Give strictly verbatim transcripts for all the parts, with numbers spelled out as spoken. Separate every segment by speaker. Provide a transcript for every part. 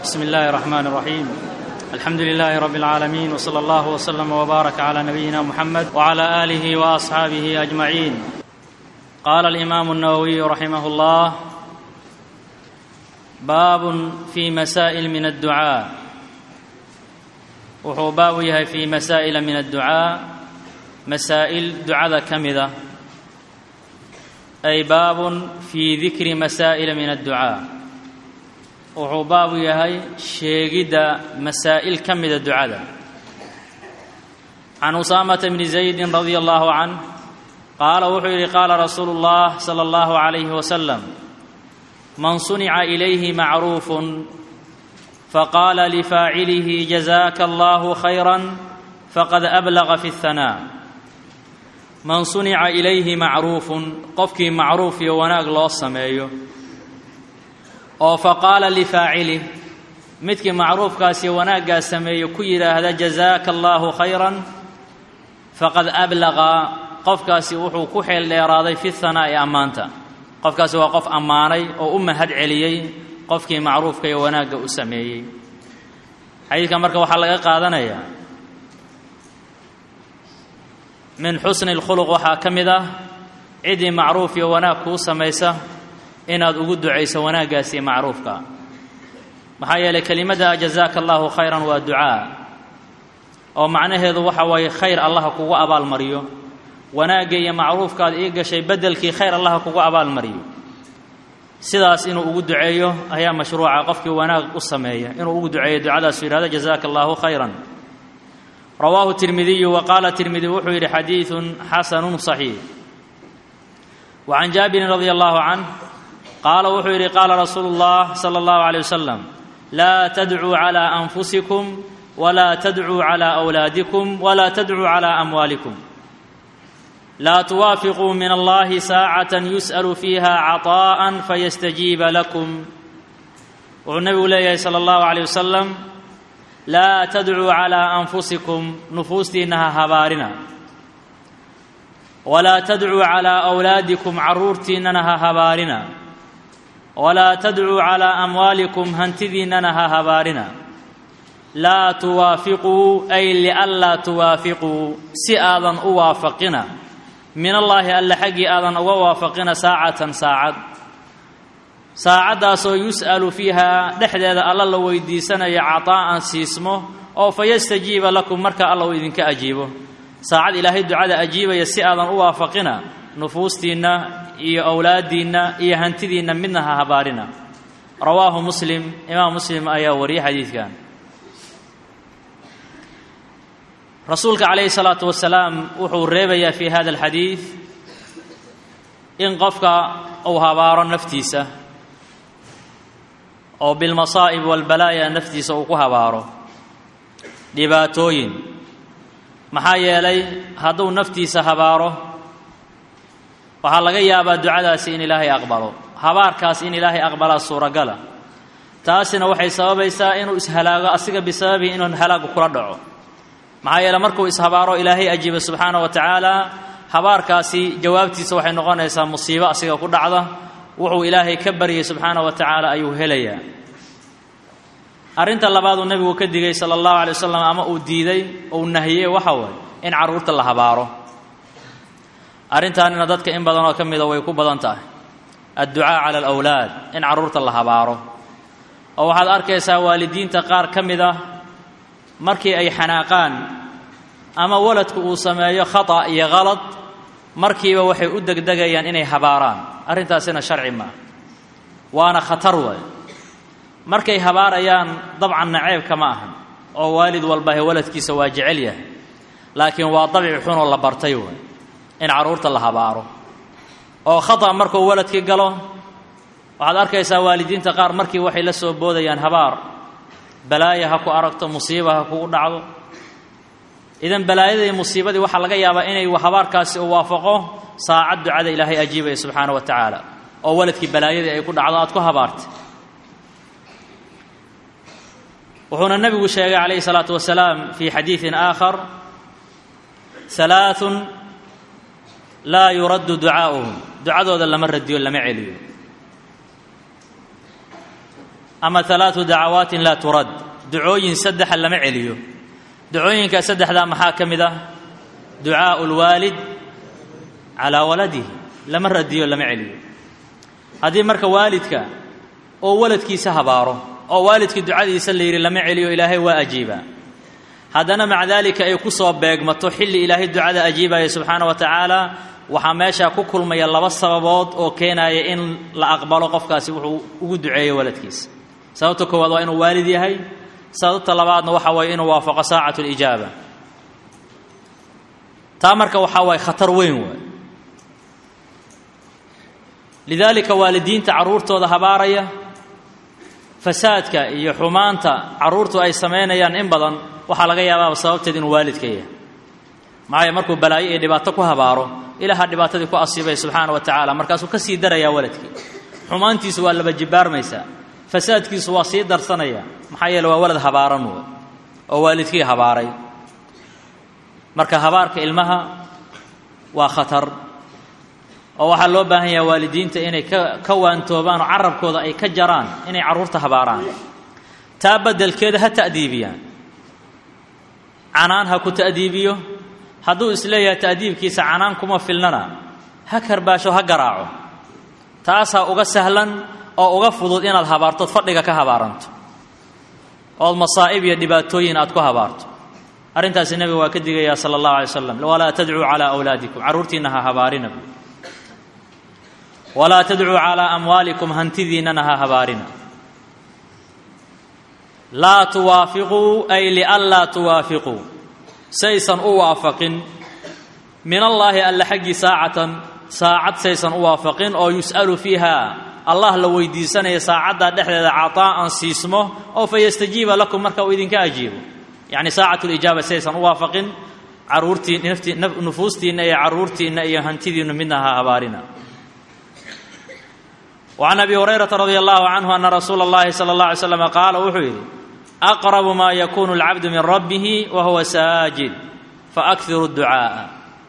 Speaker 1: بسم الله الرحمن الرحيم. الحمد لله رب العالمين، وصلى الله وسلم وبارك على نبينا محمد وعلى آله وأصحابه أجمعين. قال الإمام النووي رحمه الله: باب في مسائل من الدعاء. wuxuu baab u yahay fii masaa'ila min adducaa, masaa'il ducada ka mida, ay baabun fii dikri masaa'ila min adducaa. wuxuu baab u yahay sheegidda masaa'il ka mida ducada. can usaamata bni zaydin radia allahu canh qaala wuxuu yidhi: qaala rasuulu اllah sala allahu calayhi wasalam: man sunica ilayhi macruufun فقال لفاعله جزاك الله خيرا فقد أبلغ في الثناء. من صنع إليه معروف qofkii macruuf iyo wanaag loo sameeyo oo faqaala lifaacilih midkii macruufkaas iyo wanaaggaa sameeyo ku yidhaahda jazaaka allaahu khayran faqad ablaqa qofkaasi wuxuu ku xeel dheeraaday fi hanaa'i ammaanta. qofkaasi waa qof ammaanay oo u mahad celiyey qofkii macruufka iyo wanaagga u sameeyey. xadiidkan marka waxaa laga qaadanayaa min xusni اlkhuluq waxaa ka mid ah ciddii macruuf iyo wanaag kuu samaysa inaad ugu ducayso wanaaggaasi macruufka. maxaa yeelay kelimadda jazaaka allahu khayran waa ducaa, oo macnaheedu waxa waaye khayr allaha kugu abaalmariyo. wanaagga iyo macruufkaad ii gashay beddelkii khayr allaha kugu abaalmariyo. sidaas inuu ugu duceeyo ayaa mashruuca qofkii wanaag u sameeya inuu ugu duceeyo ducadaasu yidhahdo jazaaka allahu khayran. rawaahu tirmidiyu wa qaala tirmidi wuxuu yidhi xadiidun xasanun صaxiix. wa can jaabirin radia allahu canh qaala wuxuu yidhi: qaala rasuulu اllah salى اllahu عalيه wasalam: laa tadcuu calى anfusikum walaa tadcuu calى أwlaadikum walaa tadcuu calى amwaalikum. laa tuwaafiquu min allahi saacatan yus'alu fiiha caطaa'an fayastajiiba lakum. wuxuu nebigu leeyahay sala allahu calayh wasalam: laa tadcuu calaa anfusikum, nufuustiinna ha habaarina. walaa tadcuu calaa awlaadikum, carruurtiinnana ha habaarina. walaa tadcuu calaa amwaalikum, hantidiinnana ha habaarina. laa tuwaafiquu ay lianlaa tuwaafiquu, si aadan u waafaqina min allaahi alla xaggii aadan uga waafaqina saacatan saacad, saacaddaasoo yus'alu fiihaa dhexdeeda alla la weydiisanayo cataa'an siismo oo fayastajiiba lakum marka alla uu idinka ajiibo. saacad ilaahay ducada ajiibaya si aadan u waafaqina nufuustiinna iyo awlaaddiinna iyo hantidiinna midna ha habaarina. rawaahu muslim, imaam muslim ayaa wariyay xadiidkan. rasuulka calayhi salaatu wasalaam wuxuu reebayaa fii hada alxadiid in qofka uu habaaro naftiisa oo bilmasaa'ib walbalaaya naftiisa uu ku habaaro dhibaatooyin. maxaa yeelay hadduu naftiisa habaaro waxaa laga yaabaa ducadaasi in ilaahay aqbalo, habaarkaas in ilaahay aqbalaa suuragala. taasina waxay sababaysaa inuu ishalaago asiga bisababihi inuu halaagu kula dhaco. maxaa yeele markuu ishabaaro ilaahay ajiiba subxaana wa tacaala, habaarkaasi jawaabtiisa waxay noqonaysaa musiibo asiga ku dhacda. wuxuu ilaahay ka baryay subxaana wa tacaala ayuu helayaa. arrinta labaaduu nebigu ka digay sala allahu alay wasalam, ama uu diiday ou nahiyey, waxa waaye in carruurta la habaaro. arrintaanina dadka in badanoo ka mida way ku badan tahay, adducaa cala alawlaad, in carruurta la habaaro. oo waxaad arkaysaa waalidiinta qaar ka mid ah markii ay xanaaqaan ama waladku uu sameeyo khata iyo qalad, markiiba waxay u degdegayaan inay habaaraan. arrintaasina sharci maaha, waana khatar waay. markay habaarayaan dabcan naceebka ma ahan, oo waalid walbahe waladkiisa waa jecel yahay, laakiin waa dabici xunoo la bartay waay in carruurta la habaaro. oo khata markuu waladkii galo waxaad arkaysaa waalidiinta qaar markii waxay la soo boodayaan habaar, balaaya ha ku aragto, musiiba ha kugu dhacdo. idan balaayadii musiibadii waxaa laga yaabaa inay habaarkaasi u waafaqo saacad ducada ilaahay ajiibaya subxaana wa tacaala, oo waladkii balaayadii ay ku dhacdo aad ku habaartay. wuxuuna nebigu sheegay calayhi salaatu wasalaam fii xadiidin aakhar: halaaثun laa yuraddu ducaa'uhum, ducadooda lama radiyo, lama celiyo. أما ثلاث دعوات لا ترد دعوين سدح لما عليو دعوين كسدح ذا محاكم ذا دعاء الوالد على ولده لما رديو لما عليو هذه مركة والدك أو ولدك سهباره أو والدك دعاء يسلي لما عليو إلهي وأجيبه هذا مع ذلك أي كسب بيجمة حل إلهي الدعاء أجيبه سبحانه وتعالى وحماشا كل ما يلا بس سببات أو كان إن لا أقبله قفكاسي ودعاء ولدكيس سألتك والله إنه والدي هاي سألت طلباتنا وحوي إنه وافق ساعة الإجابة تامرك وحوي خطر وين لذلك والدين تعرورته ذهبارية فسادك يحمانت عرورته أي سمينيان إن بدن waxaa laga yaabaa sababteed in waalidkaya maay markuu balaayo ee dhibaato ku habaaro ilaaha dhibaatadii ku asiibay subhanahu wa ta'ala markaasuu ka sii daraya waalidkii xumaantiisu waa laba jibaarmaysa fasaadkiisu waa sii darsanaya maxaa yeelay waa walad habaaran oo waalidkii habaaray marka habaarka ilmaha waa khatar oo waxa loo baahan yahay waalidiinta inay ka waantoobaan oo carabkooda ay ka jaraan inay caruurta habaaraan taa badalkeeda ha ta'diibiyaan عنان هكو تأديبيو هدو إسليا تأديب كيسا عنان كما فلننا هكر باشو هقراعو تاسا أغا سهلا أو أغا فضول إنا الهبارت تفرقا كهبارنت أو المصائب يدباتوين أتكو هبارت أرنتاس النبي واكدقا يا صلى الله عليه وسلم ولا تدعوا على أولادكم عرورتي إنها هبارنا ولا تدعوا على أموالكم هنتذين إنها هبارنا لا توافقوا أي لألا توافقوا سيسا أوافق من الله ألا حق ساعة ساعة سيسا أوافق أو يسأل فيها الله لو يديسنا ساعة دحل عطاء سيسمه أو فيستجيب لكم مركا وإذن كأجيبوا يعني ساعة الإجابة سيسا أوافق عرورتي نفوستي إن عرورتي إن هنتذين منها هبارنا وعن أبي هريرة رضي الله عنه أن رسول الله صلى الله عليه وسلم قال وحيد أقرب ما يكون العبد من ربه وهو ساجد فأكثر الدعاء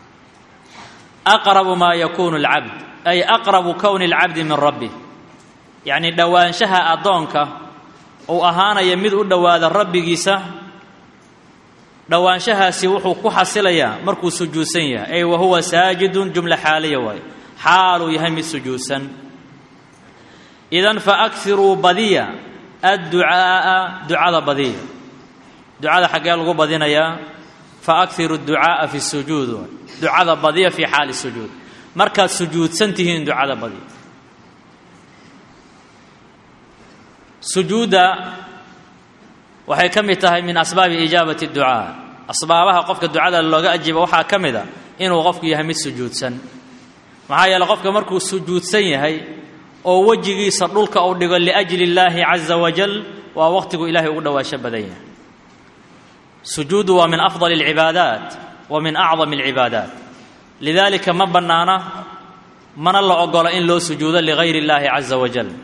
Speaker 1: أقرب ما يكون العبد أي أقرب كون العبد من ربه يعني دوان شها أضونك أو أهانا يمد دواد الرب جيسا دوان شها سيوحو كحسليا مركو سجوسيا أي وهو ساجد جملة حالية وي حال يهم سجوسا إذن فأكثروا بديا الدعاء دعاء بديا دعاء حقا لغو بدينا يا فأكثروا الدعاء في السجود دعاء بديا في حال السجود مركز سجود سنتهين دعاء بديا سجود waxay kamid tahay min asbaab ijabati du'a asbaabaha qofka ducada looga ajibo waxa kamida inuu qofku yahay mid sujuudsan maxaa yeelay qofka markuu sujuudsan yahay oo wajigiisa dhulka uu dhigo li ajli Ilaahi azza wa jal wa waqtigu Ilaahi ugu dhawaasho badanya sujuudu wa min afdal al ibadat wa min a'zam al ibadat lidhalika ma banana man la ogola in loo sujuudo li ghayri Ilaahi azza wa jal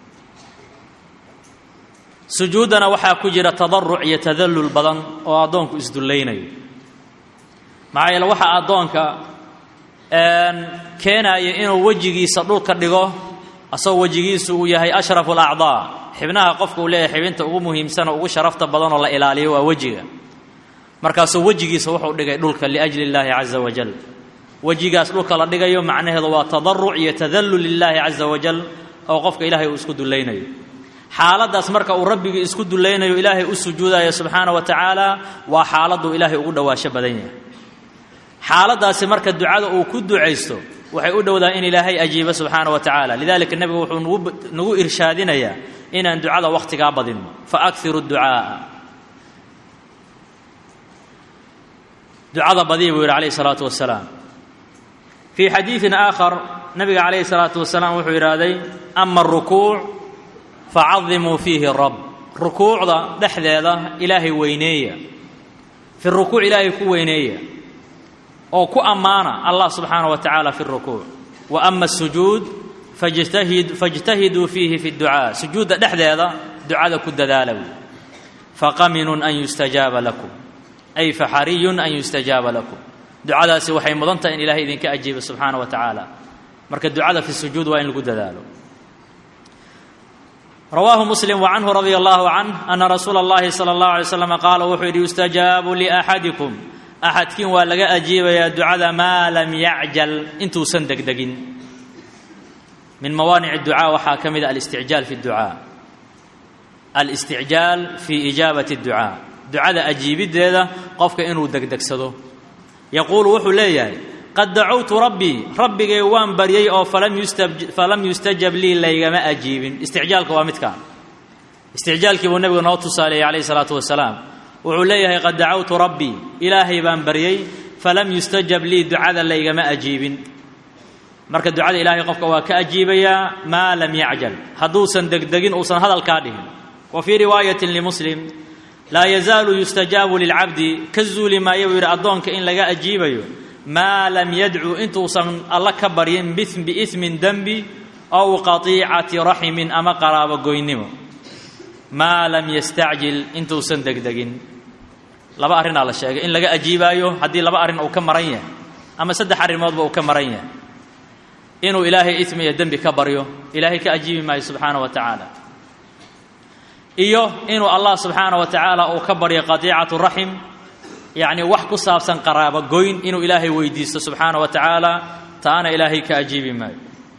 Speaker 1: سجودنا وحا كجرا تضرع يتذلل بدن او ادونك اسدلينايو معايا وحا ادونك ان كينايا انو وجيغيسا دولكا دغو اسو وجيغيسو uu yahay ashraf al a'dha xibnaha qofku uu leeyahay xibinta ugu muhiimsan oo ugu sharafta badan oo la ilaaliyo waa wajiga markaas wajigiisa wuxuu dhigay dhulka li ajli Ilaahi azza wa jal wajigaas dhulka la dhigayo macnaheedu waa tadarruc yatadallul lillahi azza wa jal oo qofka Ilaahay uu isku dulaynayo xaaladaas marka uu rabbiga isku dulaynayo Ilaahay u sujuudayo subhanahu wa ta'ala waa xaaladu Ilaahay ugu dhawaasho badan yahay xaaladaas marka ducada uu ku duceysto waxay u dhawdaa in Ilaahay ajiiba subhanahu wa ta'ala lidalika nabigu wuxuu nagu irshaadinaya inaan ducada waqtiga badin fa akthiru du'a ducada badiyo uu Ilaahay salatu wassalam fi hadithin aakhar nabiga Alayhi salatu wassalam wuxuu iraaday amma ar-ruku' فعظموا فيه الرب ركوع ذا دحديده إلهي وينيه في الركوع إلهي كو وينيه أو كو أمانة الله سبحانه وتعالى في الركوع وأما السجود فاجتهد فاجتهدوا فيه في الدعاء سجود دحديده دعاء كو ددالو فقمن أن يستجاب لكم أي فحري أن يستجاب لكم دعاء سي وحي مدنت إن إلهي إذن كأجيب سبحانه وتعالى مركز الدعاء في السجود وإن لكو ددالو رواه مسلم وعنه رضي الله عنه أن رسول الله صلى الله عليه وسلم قال وحيد يستجاب لأحدكم أحد كن ولقى أجيب يا دعاء ما لم يعجل انتو سندق دقين من موانع الدعاء وحاكم الاستعجال في الدعاء الاستعجال في إجابة الدعاء دعاء أجيب هذا قفك إنه دق دق سدو يقول وحو لي قد دعوت ربي ربي جوان بريء أو فلم يستجب فلم يستجب لي لي ما أجيب استعجالك وامتك استعجالك والنبي نوت صالح عليه الصلاة والسلام وعليه قد دعوت ربي إلهي بان بريء فلم يستجب لي دعاء لي ما أجيب مركز دعاء إلهي قفك وكأجيب يا ما لم يعجل حدوثا دقدقين أوصن هذا الكاده وفي رواية لمسلم لا يزال يستجاب للعبد كزو لما يوير أدونك إن لقى أجيبه ما لم يدعو انتو صن الله كبرين بإثم بإثم ذنبي أو قطيعة رحم أما قرابة قوينمو ما لم يستعجل انتو صن دقدقين لبا أرين على الشيء إن لقى أجيبه هدي لبا أرين أو كمرية أما سد حرم أو كمرية إنه إلهي إثم يدنب كبريه إلهي كأجيب ما سبحانه وتعالى إيوه إنه الله سبحانه وتعالى أو كبر قطيعة الرحم يعني وحكو صابسا قرابة قوين إنه إلهي ويديس سبحانه وتعالى تانا إلهي كأجيب ما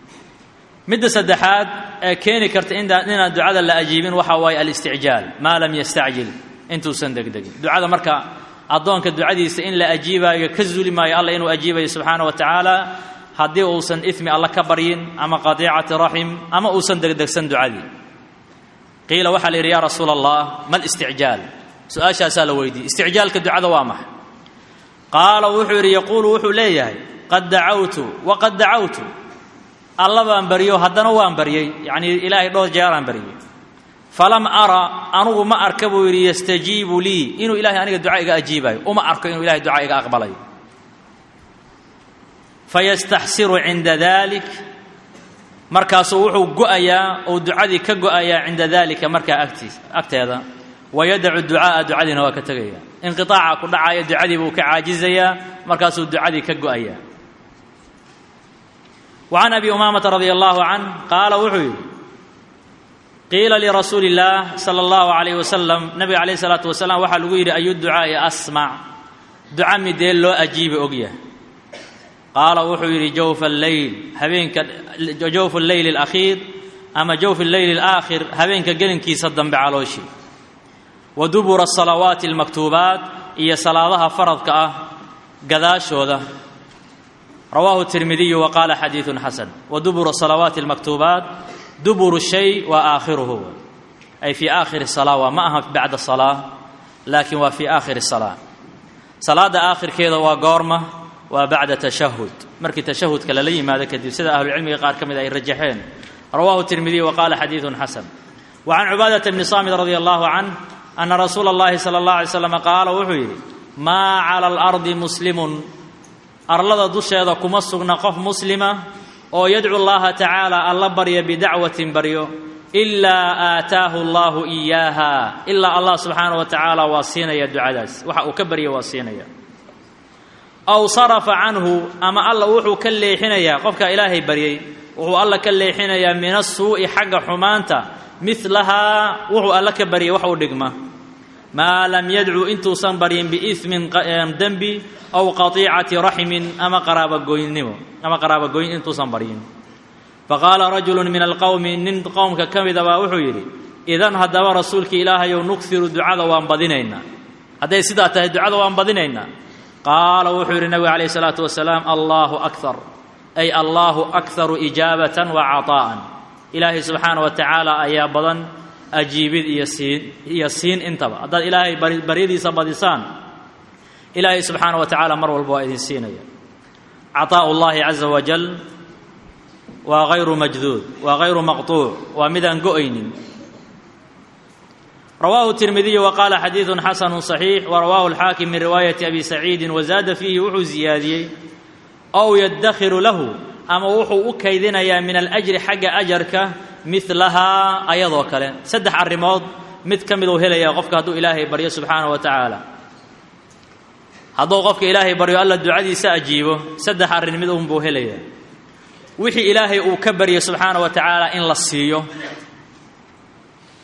Speaker 1: مد سدحات كيني كرت إننا الدعاء لا أجيبين وحواي الاستعجال ما لم يستعجل انتو سندق دق دعاء مركا أضونك الدعاء دي إن لا أجيبا يكزو لما الله إنه أجيبه سبحانه وتعالى هدي أوسن إثم الله كبرين أما قطيعة رحم أما أوسن دق دق سن دعاء قيل وحل يا رسول الله ما الاستعجال سؤال سأل ويدي استعجالك الدعاء وامح قال وحر يقول وحو ليه قد دعوت وقد دعوت الله بان بريو هدنا وان بريي يعني إلهي دو جاران بريي فلم أرى أنه ما أركبه يستجيب لي إنه إلهي أنا الدعاء أجيبه وما أركب إنه إلهي الدعاء أقبله فيستحسر عند ذلك markaas wuxuu go'ayaa oo ducadii ka go'ayaa inda dalika marka agtiis agteeda wayad'u du'aa du'adina waa ka tagaya inqitaaca ku dhacaya ducadii buu ka caajizaya markaas uu ducadii ka go'ayaa وعن ابي امامه رضي الله عنه قال وحي قيل لرسول الله صلى الله عليه وسلم نبي عليه الصلاه والسلام waxa lagu yiri ayu du'aa asma' du'a midee loo ajiibo ogiya قال وحي جوف الليل هبينك جوف الليل الأخير أما جوف الليل الآخر هبينك قلنكي صدم بعلوشي ودبر الصلوات المكتوبات هي صلاة فرض قذاش هذا رواه الترمذي وقال حديث حسن ودبر الصلوات المكتوبات دبر الشيء وآخره أي في آخر الصلاة وما بعد الصلاة لكن وفي آخر الصلاة صلاة آخر كذا وقارمة وبعد تشهد مركي تشهد كلالي ماذا كذب سيد أهل العلم قال كم إذا يرجحين رواه الترمذي وقال حديث حسن وعن عبادة بن صامت رضي الله عنه أن رسول الله صلى الله عليه وسلم قال وحيري ما على الأرض مسلم أرلد دشيدا كما سغنا قف مسلمة أو يدعو الله تعالى الله بري بدعوة بريو إلا آتاه الله إياها إلا الله سبحانه وتعالى وصينا يدعو داس وكبر وصينا أو صرف عنه أما الله وحو كليحنيا قفك إلهي بريي وحو الله كليحنيا من السوء حق حمانته مثلها وحو الله كبري وحو دقمه ما لم يدعو انتو صنبرين بإثم ذنبي أو قطيعة رحم أما قرابة قوين أما قرابة قوين انتو صنبرين فقال رجل من القوم إن قومك كم إذا وحو يري إذن هدى رسولك إلهي ونكثر الدعاء وانبضنينا هذا يسيداته الدعاء وانبضنينا قال وحور النبي عليه الصلاة والسلام الله أكثر أي الله أكثر إجابة وعطاء إلهي سبحانه وتعالى أيا بضن أجيب يسين يسين انتبه هذا إلهي بريدي صبادسان إلهي سبحانه وتعالى مر البوائد السينية عطاء الله عز وجل وغير مجذوذ وغير مقطوع ومذن قؤين رواه الترمذي وقال حديث حسن صحيح ورواه الحاكم من رواية أبي سعيد وزاد فيه وحو زيادي أو يدخر له أما وحو أكيدنا يا من الأجر حق أجرك مثلها أيضا كلا سدح الرماد مثل كمل هلا يا غفك هدو إلهي بريا سبحانه وتعالى هدو غفك إلهي بريا الله الدعاء سأجيبه سدح الرماد بو هلا وحي إلهي أكبر سبحانه وتعالى إن لصيه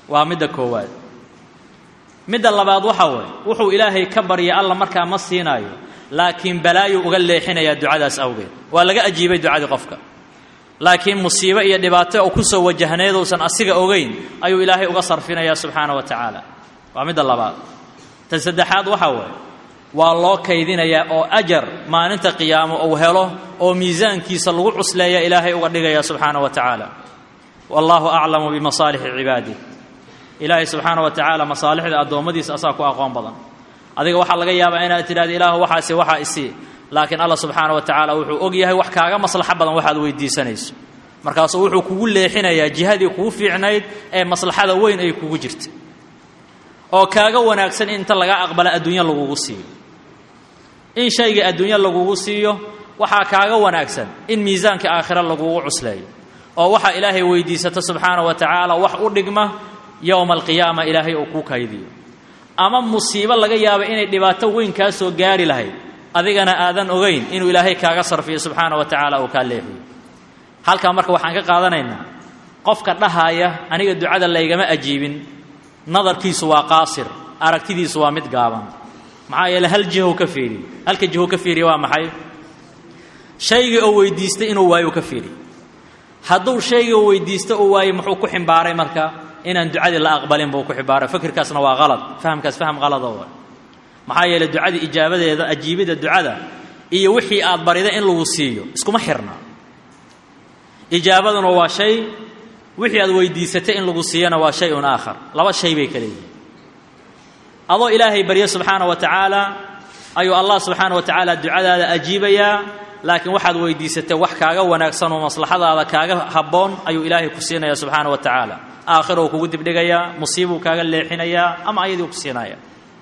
Speaker 1: waa midda koowaad. midda labaad waxa weeye wuxuu ilaahay ka baryay alla markaa ma siinaayo laakiin balaayo uga leexinaya ducadaas awgeed waa laga ajiibay ducadii qofka laakiin musiibo iyo dhibaato oo ku soo wajahneed uusan asiga ogeyn ayuu ilaahay uga sarfinaya subxaanahu wa tacaala. waa midda labaad. tan saddexaad waxa weeye waa loo kaydinayaa oo ajar maalinta qiyaamo uu helo oo miisaankiisa lagu cusleeya ilaahay uga dhigaya subxaanahu wa tacaala. wallahu aclamu bimasaalixi cibaadih. ilaahay subxaanahu wa tacaala masaalixda addoommadiisa asaa ku aqoon badan. adiga waxaa laga yaabaa inaad tidhahdo ilaahu waxaasi waxaa isii laakiin alla subxaanahu wa tacaala wuxuu og yahay wax kaaga maslaxo badan waxaad weydiisanayso markaasuu wuxuu kugu leexinayaa jihadii kugu fiicnayd ee maslaxada weyn ay kugu jirta oo kaaga wanaagsan in inta laga aqbala adduunya lagugu siiyo. in shayga adduunya lagugu siiyo waxaa kaaga wanaagsan in miisaanka aakhira lagugu cusleeyo oo waxa ilaahay weydiisata subxaanahu wa tacaala wax u dhigma yowma alqiyaama ilaahay uu kuu kaydiyo. ama musiibo laga yaabo inay dhibaato weyn kaa soo gaari lahayd adigana aadan ogeyn inuu ilaahay kaaga sarfiyo subxaanahu wa tacaala uu kaa leexiyo. halkaa marka waxaan ka qaadanaynaa qofka dhahaaya aniga ducada laygama ajiibin nadarkiisu waa qaasir aragtidiisu waa mid gaaban maxaa yeele hal jiho ka fiiri halka jiho ka fiiri waa maxay shayga oo weydiistay inuu waayo ka fiiri hadduu shayga oo weydiisto oo waayo muxuu ku ximbaaray marka inaan ducadii la aqbalin buu ku xibaaray fikirkaasna waa qalad fahamkaas faham qalad oo maxaa yeelay ducada ijaabadeeda ajiibida ducada iyo wixii aad barida in lagu siiyo iskuma xirna. ijaabaduna waa shay wixii aad weydiisatay in lagu siiyana waa shay un aakhar laba shay bay kala yihiin. adoo ilaahay baryo subxaanahu wa tacaala ayuu allah subxaanahu wa tacaala ducadaada ajiibayaa laakiin waxaad weydiisatay wax kaaga wanaagsan oo maslaxadaada kaaga habboon ayuu ilaahay ku siinayaa subxaanahu wa tacaala. aakhirou kugu dibdhigayaa musiibuu kaaga leexinayaa ama ayadii ku siinaya.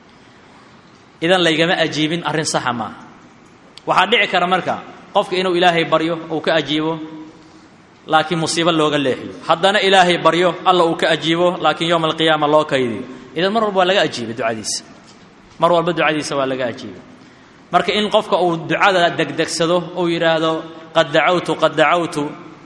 Speaker 1: idan laygama ajiibin arrin saxa maaha. waxaa dhici kara marka qofka inuu ilaahay baryo uu ka ajiibo laakiin musiibo looga leexiyo haddana ilaahay baryo alla uu ka ajiibo laakiin yowma alqiyaama loo kaydiyo. idan mar walba waa laga ajiibay ducadiisa mar walba ducadiisa waa laga ajiibay. marka in qofka uu ducada degdegsado uu yidhaahdo qad dacawtu qad dacawtu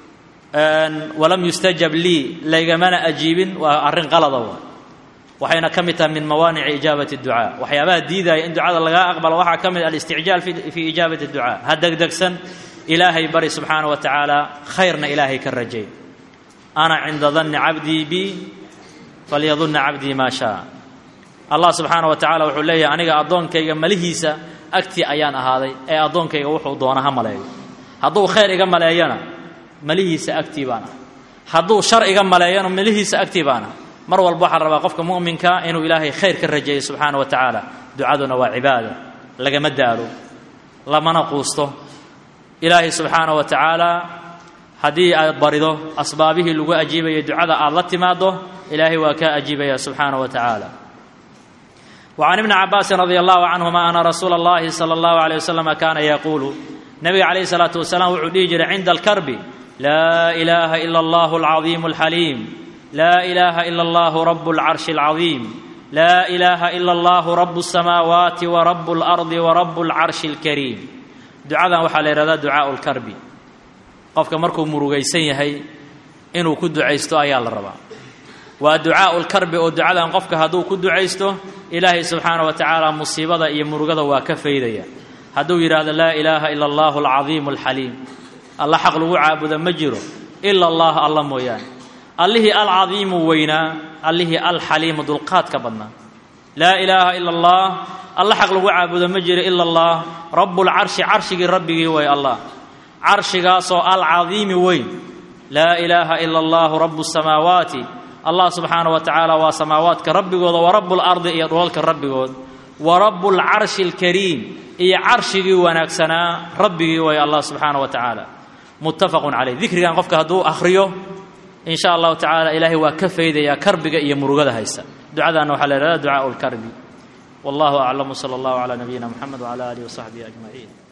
Speaker 1: walam yustajab lii laygamana ajiibin waa arrin qalada waa waxayna ka mid tahay min mawaanici ijaabati ducaa. waxyaabaha diidaya in ducada laga aqbalo waxaa ka mid alisticjaal fi ijaabati ducaa. ha degdegsan ilaahay bari subxaanahu wa tacaala khayrna ilaahay ka rajay. ana cinda danni cabdii bi falyadunna cabdii maa shaa. allah subxaanahu wa tacaala wuxuu leeyahay aniga addoonkayga malihiisa agtii ayaan ahaaday ee addoonkayga wuxuu doona ha maleeyo. hadduu khayr iga maleeyana malihiisa agtii baan ah hadduu shar iga maleeyana malihiisa agtii baan ah. mar walba waxaa rabaa qofka mu'minka inuu ilaahay khayr ka rajeeyo subxaanahu wa tacaala. ducaduna waa cibaada lagama daalo lamana quusto. ilaahay subxaanahu wa tacaala haddii aad barido asbaabihii lagu ajiibayo ducada aad la timaado ilaahay waa kaa ajiibaya subxaanahu wa tacaala. وعن ابن عباس رضي الله عنهما أن رسول الله صلى الله عليه وسلم كان يقول النبي عليه الصلاة والسلام وعليجر عند الكرب لا إله إلا الله العظيم الحليم لا إله إلا الله رب العرش العظيم لا إله إلا الله رب السماوات ورب الأرض ورب العرش الكريم. دعاء وحال هذا دعاء الكرب قفك مركو مروغيسن يحي إنو كدعيستو أيال الربا ودعاء الكرب ودعاء قفك هدو كدعيستو إلهي سبحانه وتعالى مصيبة إيا مرغضة وكفيديا هدو يراد لا إله إلا الله العظيم الحليم الله حق لو عابد مجره إلا الله الله مويان الله العظيم وينا الله الحليم دلقات كبدنا لا إله إلا الله الله حق لو عابد مجره إلا الله رب العرش عرشك ربي وي الله عرشك سو العظيم وين لا إله إلا الله رب السماوات الله سبحانه وتعالى وسماواتك ربي ورب الأرض يدولك ربي ورب العرش الكريم إي عرشي ونكسنا ربي ويا الله سبحانه وتعالى متفق عليه. ذكر كان قفك هدو أخريو إن شاء الله تعالى إلهي وكفيد يا كربك إي مرغد هيسا دعاء أنه حل دعاء الكرب. والله أعلم. صلى الله على نبينا محمد وعلى آله وصحبه أجمعين.